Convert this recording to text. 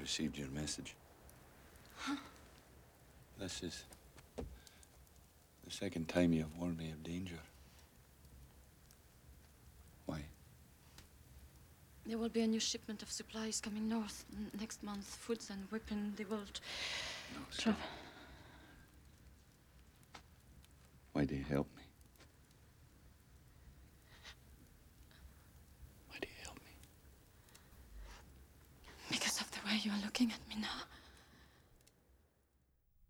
received your message. Huh? This is the second time you have warned me of danger. Why? There will be a new shipment of supplies coming north next month. Foods and weapons. They will stop. Why do you help me? Why do you help me? Because of the way you are looking at me now.